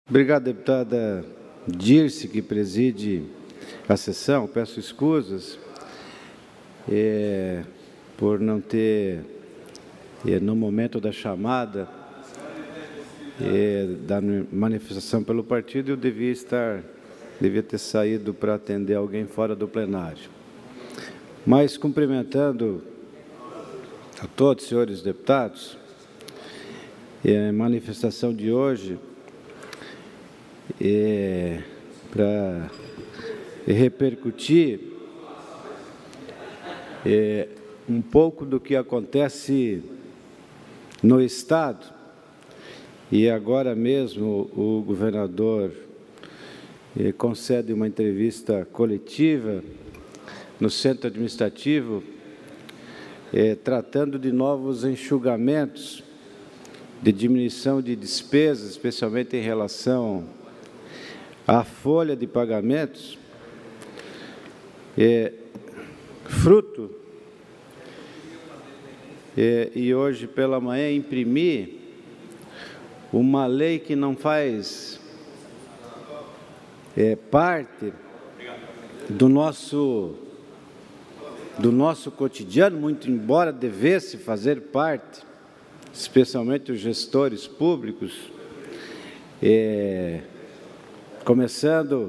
Obrigado, deputada Dirce, que preside a sessão. Peço escusas por não ter, no momento da chamada, da manifestação pelo partido, eu devia ter saído para atender alguém fora do plenário. Mas, cumprimentando a todos, senhores deputados, a manifestação de hoje para repercutir um pouco do que acontece no Estado. E agora mesmo o governador concede uma entrevista coletiva no centro administrativo, tratando de novos enxugamentos de diminuição de despesas, especialmente em relação à folha de pagamentos, fruto, e hoje pela manhã imprimi uma lei que não faz parte do nosso cotidiano, muito embora devesse fazer parte, especialmente os gestores públicos, começando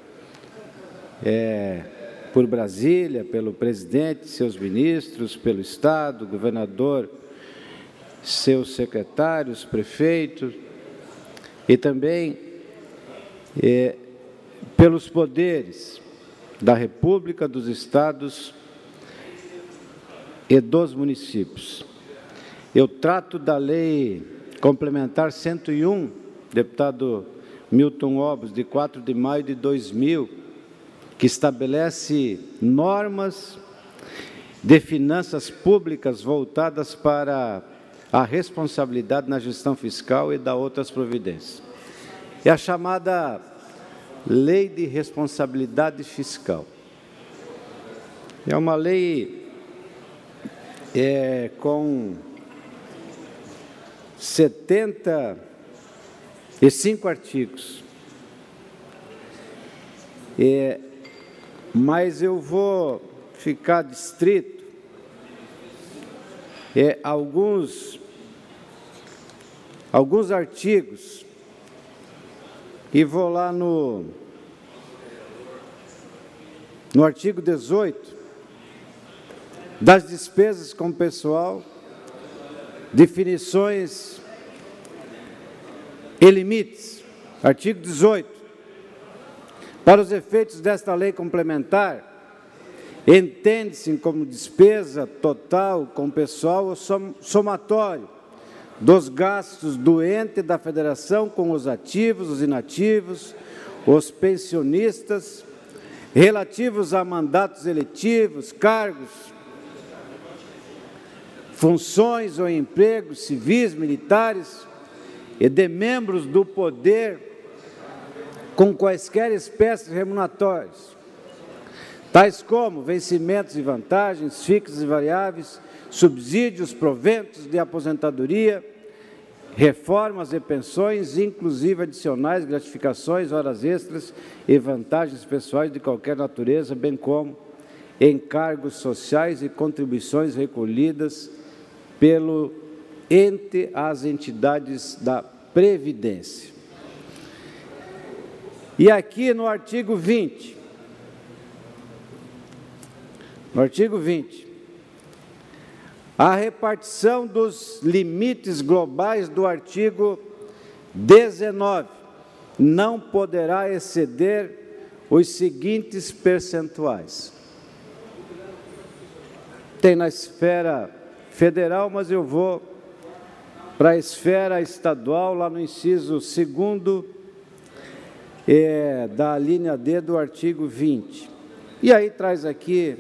por Brasília, pelo presidente, seus ministros, pelo Estado, governador, seus secretários, prefeitos, e também pelos poderes da República, dos estados e dos municípios. Eu trato da Lei Complementar 101, deputado Milton Obres, de 4 de maio de 2000, que estabelece normas de finanças públicas voltadas para a responsabilidade na gestão fiscal e da outras providências. É a chamada Lei de Responsabilidade Fiscal. É uma lei com 75 artigos, mas eu vou ficar distrito alguns artigos e vou lá no artigo 18, das despesas com pessoal, definições e limites. Artigo 18. Para os efeitos desta lei complementar, entende-se como despesa total com pessoal ou somatório dos gastos do ente da federação com os ativos, os inativos, os pensionistas, relativos a mandatos eletivos, cargos, funções ou empregos civis, militares e de membros do poder com quaisquer espécies remuneratórias, tais como vencimentos e vantagens fixas e variáveis, subsídios, proventos de aposentadoria, reformas e pensões, inclusive adicionais, gratificações, horas extras e vantagens pessoais de qualquer natureza, bem como encargos sociais e contribuições recolhidas pelo ente às entidades da Previdência. E aqui no artigo 20, a repartição dos limites globais do artigo 19 não poderá exceder os seguintes percentuais. Tem na esfera federal, mas eu vou para a esfera estadual, lá no inciso 2º, da linha D do artigo 20. E aí traz aqui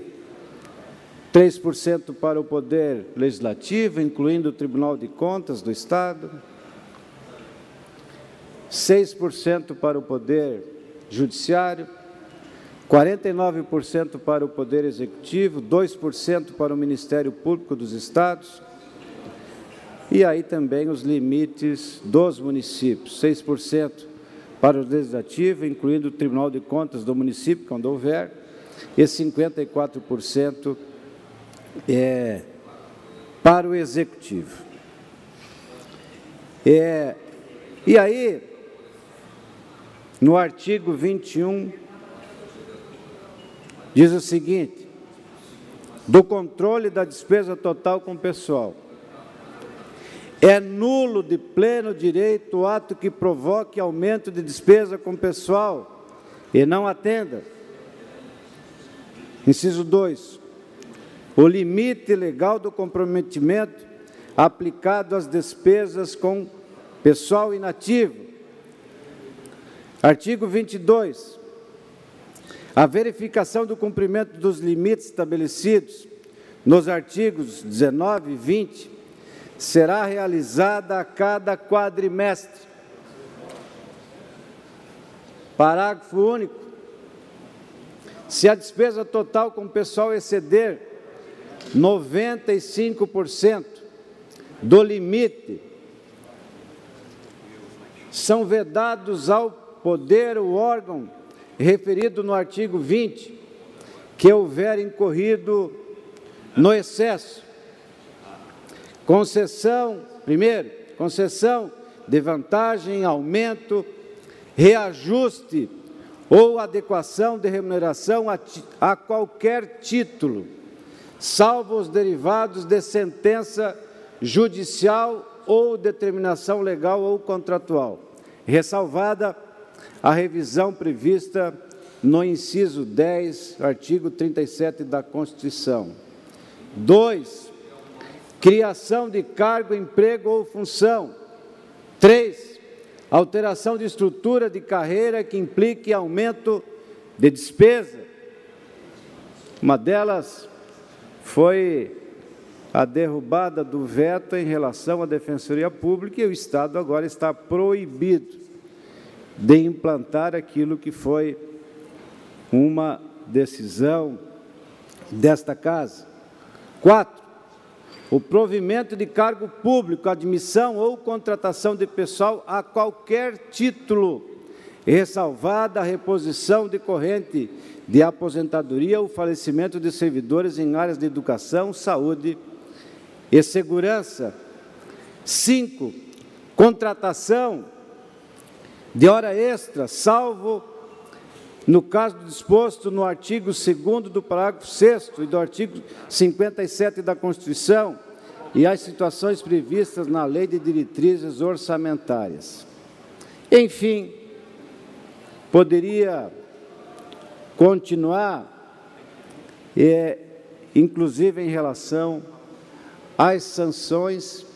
3% para o Poder Legislativo, incluindo o Tribunal de Contas do Estado, 6% para o Poder Judiciário, 49% para o Poder Executivo, 2% para o Ministério Público dos Estados, e aí também os limites dos municípios, 6% para o Legislativo, incluindo o Tribunal de Contas do município, quando houver, e 54% para o Executivo. E aí, no artigo 21, diz o seguinte: do controle da despesa total com pessoal. É nulo de pleno direito o ato que provoque aumento de despesa com pessoal e não atenda. Inciso 2. O limite legal do comprometimento aplicado às despesas com pessoal inativo. Artigo 22. A verificação do cumprimento dos limites estabelecidos nos artigos 19 e 20 será realizada a cada quadrimestre. Parágrafo único. Se a despesa total com pessoal exceder 95% do limite, são vedados ao poder o órgão referido no artigo 20 que houver incorrido no excesso. Concessão, primeiro, concessão de vantagem, aumento, reajuste ou adequação de remuneração a qualquer título, salvo os derivados de sentença judicial ou determinação legal ou contratual, ressalvada a revisão prevista no inciso 10, artigo 37 da Constituição. 2. Criação de cargo, emprego ou função. 3. Alteração de estrutura de carreira que implique aumento de despesa. Uma delas foi a derrubada do veto em relação à Defensoria Pública, e o Estado agora está proibido de implantar aquilo que foi uma decisão desta Casa. 4. O provimento de cargo público, admissão ou contratação de pessoal a qualquer título, ressalvada a reposição decorrente de aposentadoria ou falecimento de servidores em áreas de educação, saúde e segurança. 5. Contratação de hora extra, salvo no caso disposto no artigo 2º do parágrafo 6º e do artigo 57 da Constituição e as situações previstas na Lei de Diretrizes Orçamentárias. Enfim, poderia continuar, inclusive em relação às sanções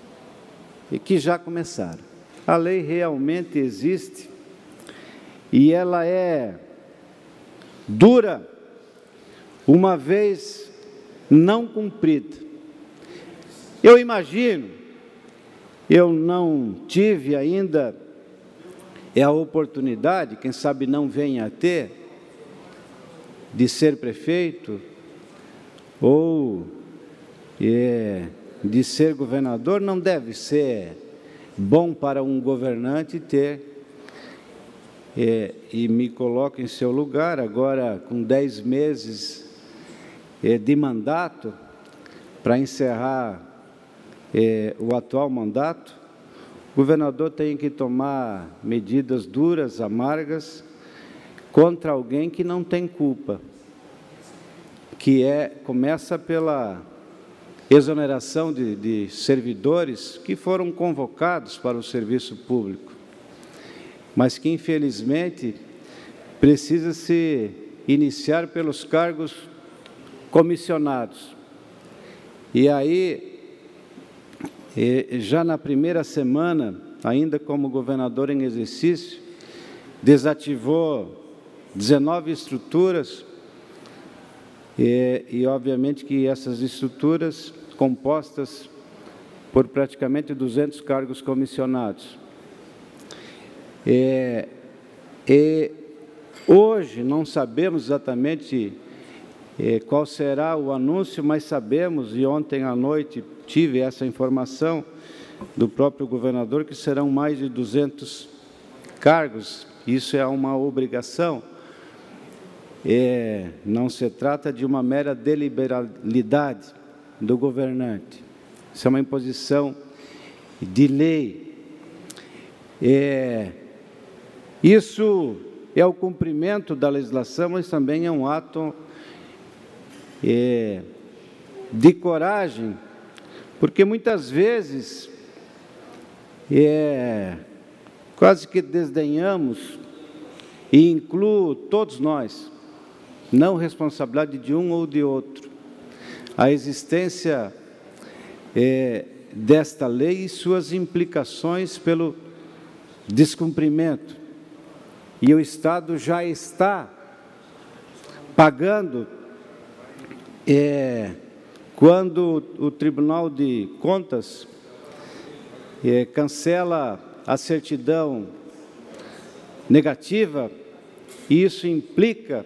que já começaram. A lei realmente existe e ela é dura uma vez não cumprida. Eu imagino, eu não tive ainda a oportunidade, quem sabe não venha a ter, de ser prefeito ou de ser governador. Não deve ser bom para um governante ter, e me coloco em seu lugar, agora com 10 meses de mandato, para encerrar o atual mandato, o governador tem que tomar medidas duras, amargas, contra alguém que não tem culpa, que começa pela exoneração de servidores que foram convocados para o serviço público, mas que, infelizmente, precisa se iniciar pelos cargos comissionados. E aí, já na primeira semana, ainda como governador em exercício, desativou 19 estruturas, e obviamente que essas estruturas compostas por praticamente 200 cargos comissionados. Hoje não sabemos exatamente qual será o anúncio, mas sabemos, e ontem à noite tive essa informação do próprio governador, que serão mais de 200 cargos, isso é uma obrigação. Não se trata de uma mera deliberalidade do governante. Isso é uma imposição de lei. Isso é o cumprimento da legislação, mas também é um ato de coragem, porque muitas vezes quase que desdenhamos, e incluo todos nós, não responsabilidade de um ou de outro, a existência desta lei e suas implicações pelo descumprimento. E o Estado já está pagando quando o Tribunal de Contas cancela a certidão negativa, e isso implica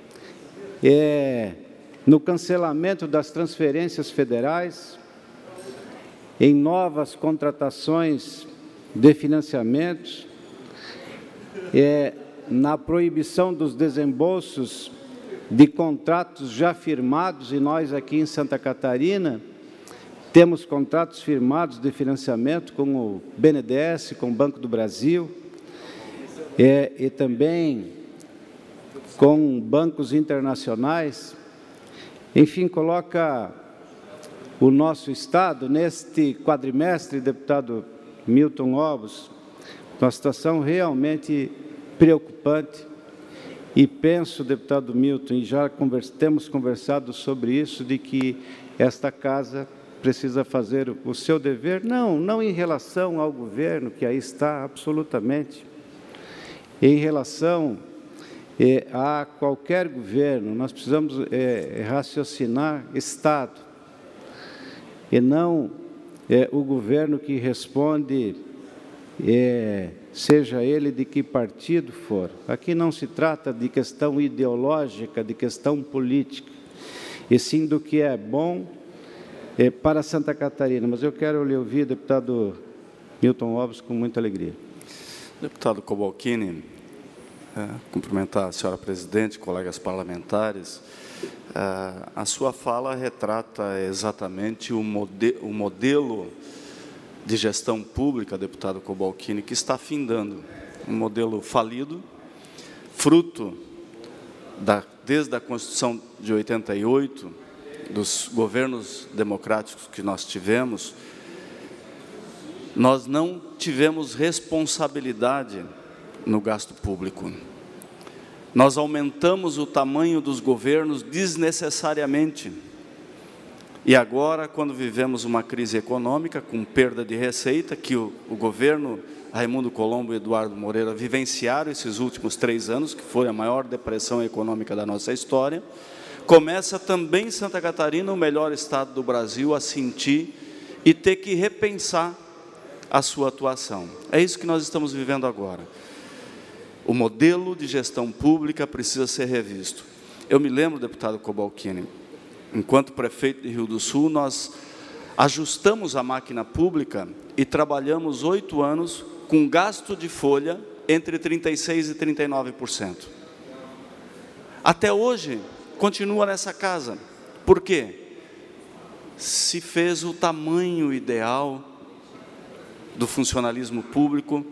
no cancelamento das transferências federais, em novas contratações de financiamentos, na proibição dos desembolsos de contratos já firmados, e nós aqui em Santa Catarina temos contratos firmados de financiamento com o BNDES, com o Banco do Brasil, e também com bancos internacionais. Enfim, coloca o nosso Estado, neste quadrimestre, deputado Milton Obos, uma situação realmente preocupante. E penso, deputado Milton, e já temos conversado sobre isso, de que esta Casa precisa fazer o seu dever, não em relação ao governo, que aí está absolutamente, em relação a qualquer governo. Nós precisamos raciocinar Estado, e não o governo que responde, seja ele de que partido for. Aqui não se trata de questão ideológica, de questão política, e sim do que é bom para Santa Catarina. Mas eu quero lhe ouvir, deputado Milton Obos, com muita alegria. Deputado Cobalcini, cumprimentar a senhora presidente, colegas parlamentares. A sua fala retrata exatamente o modelo de gestão pública, deputado Cobalcini, que está findando. Um modelo falido, fruto desde a Constituição de 88, dos governos democráticos que nós tivemos. Nós não tivemos responsabilidade no gasto público. Nós aumentamos o tamanho dos governos desnecessariamente. E agora, quando vivemos uma crise econômica, com perda de receita, que o governo Raimundo Colombo e Eduardo Moreira vivenciaram esses últimos 3 anos, que foi a maior depressão econômica da nossa história, começa também Santa Catarina, o melhor estado do Brasil, a sentir e ter que repensar a sua atuação. É isso que nós estamos vivendo agora. O modelo de gestão pública precisa ser revisto. Eu me lembro, deputado Cobalcini, enquanto prefeito de Rio do Sul, nós ajustamos a máquina pública e trabalhamos 8 anos com gasto de folha entre 36% e 39%. Até hoje, continua nessa casa. Por quê? Se fez o tamanho ideal do funcionalismo público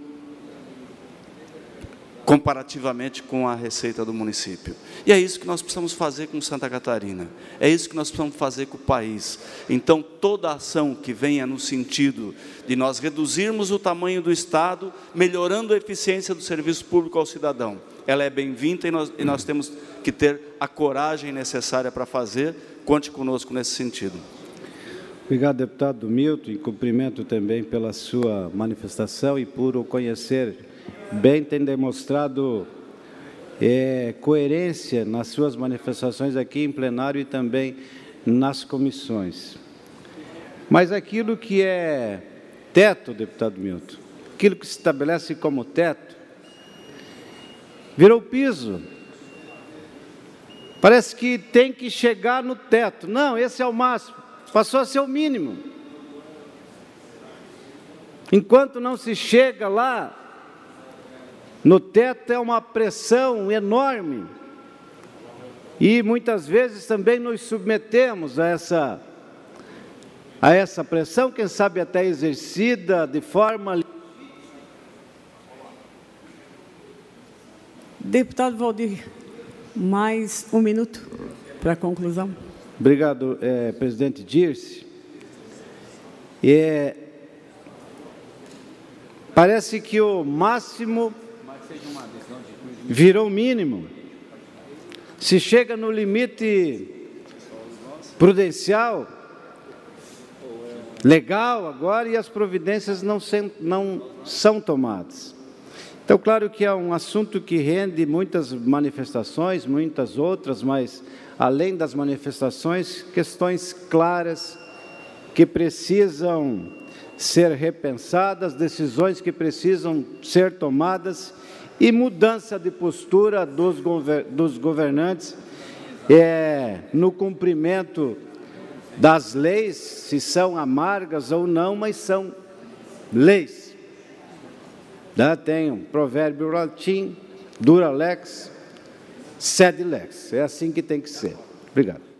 comparativamente com a receita do município. E é isso que nós precisamos fazer com Santa Catarina. É isso que nós precisamos fazer com o país. Então, toda ação que venha no sentido de nós reduzirmos o tamanho do Estado, melhorando a eficiência do serviço público ao cidadão, ela é bem-vinda, e nós temos que ter a coragem necessária para fazer. Conte conosco nesse sentido. Obrigado, deputado Milton, e cumprimento também pela sua manifestação e por o conhecer bem, tem demonstrado coerência nas suas manifestações aqui em plenário e também nas comissões. Mas aquilo que é teto, deputado Milton, aquilo que se estabelece como teto, virou piso. Parece que tem que chegar no teto. Não, esse é o máximo. Passou a ser o mínimo. Enquanto não se chega lá, no teto é uma pressão enorme. E muitas vezes também nos submetemos a essa pressão, quem sabe até exercida de forma... Deputado Valdir, mais 1 minuto para a conclusão. Obrigado, presidente Dirce. Parece que o máximo virou mínimo. Se chega no limite prudencial, legal agora, e as providências não são tomadas. Então, claro que é um assunto que rende muitas manifestações, muitas outras, mas, além das manifestações, questões claras que precisam ser repensadas, decisões que precisam ser tomadas e mudança de postura dos governantes no cumprimento das leis, se são amargas ou não, mas são leis. Tem um provérbio latim, dura lex, sed lex. É assim que tem que ser. Obrigado.